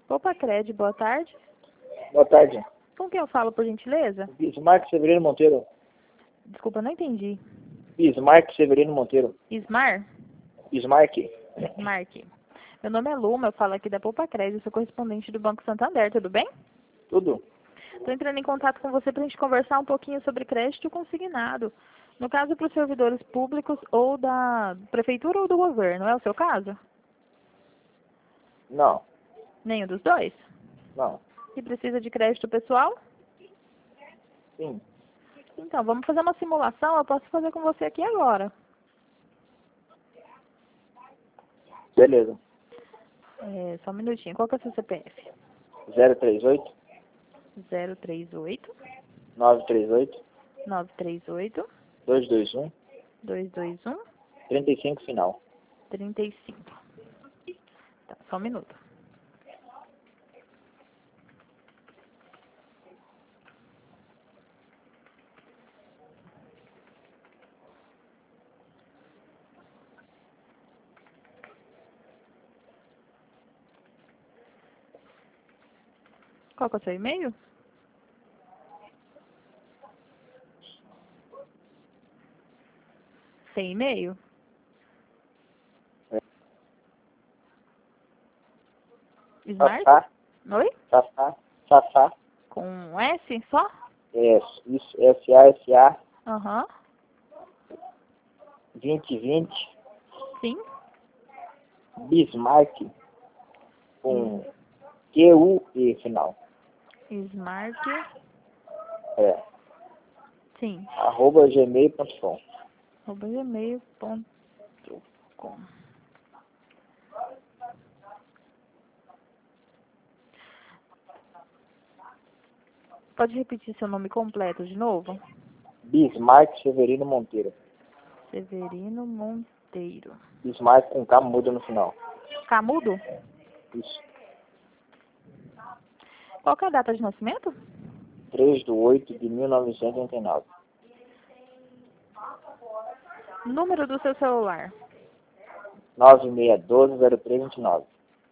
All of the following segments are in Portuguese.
Opa, Cred, boa tarde. Boa tarde. Com quem eu falo, por gentileza? Bismarck Severino Monteiro. Desculpa, não entendi. Bismarck Severino Monteiro. Ismar? Bismarck. Mark. Meu nome é Luma, eu falo aqui da Poupa Cred, eu sou correspondente do Banco Santander, tudo bem? Tudo. Estou entrando em contato com você para a gente conversar um pouquinho sobre crédito consignado. No caso, para os servidores públicos ou da prefeitura ou do governo, é o seu caso? Não. Nenhum dos dois? Não. E precisa de crédito pessoal? Sim. Então, vamos fazer uma simulação, eu posso fazer com você aqui agora. Beleza. Só um minutinho, qual que é o seu CPF? 038 038 938 938 221 221 35 final. 35. Tá, só um minuto. Qual que é o seu e-mail? Tem e-mail? Smart? Safá. Oi? Safá. Safá. Com um S só? Isso. S-A-S-A Aham. 2020 Sim. Bismarck com Q-U-E final. Smart. Sim. @gmail.com. @gmail.com. Pode repetir seu nome completo de novo? Bismarck Severino Monteiro. Severino Monteiro. Bismarck com K mudo no final. Camudo? Isso. Qual que é a data de nascimento? 3/8/1989. Número do seu celular? 96120329.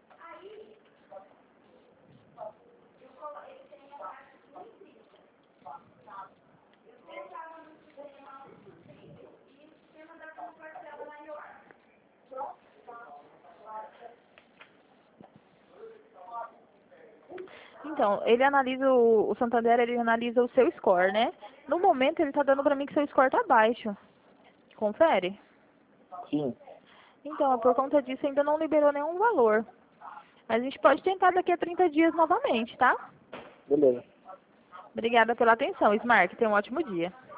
Então, ele analisa o Santander, ele analisa o seu score, né? No momento, ele tá dando pra mim que seu score tá baixo. Confere? Sim. Então, por conta disso, ainda não liberou nenhum valor. Mas a gente pode tentar daqui a 30 dias novamente, tá? Beleza. Obrigada pela atenção, Smart. Tenha um ótimo dia.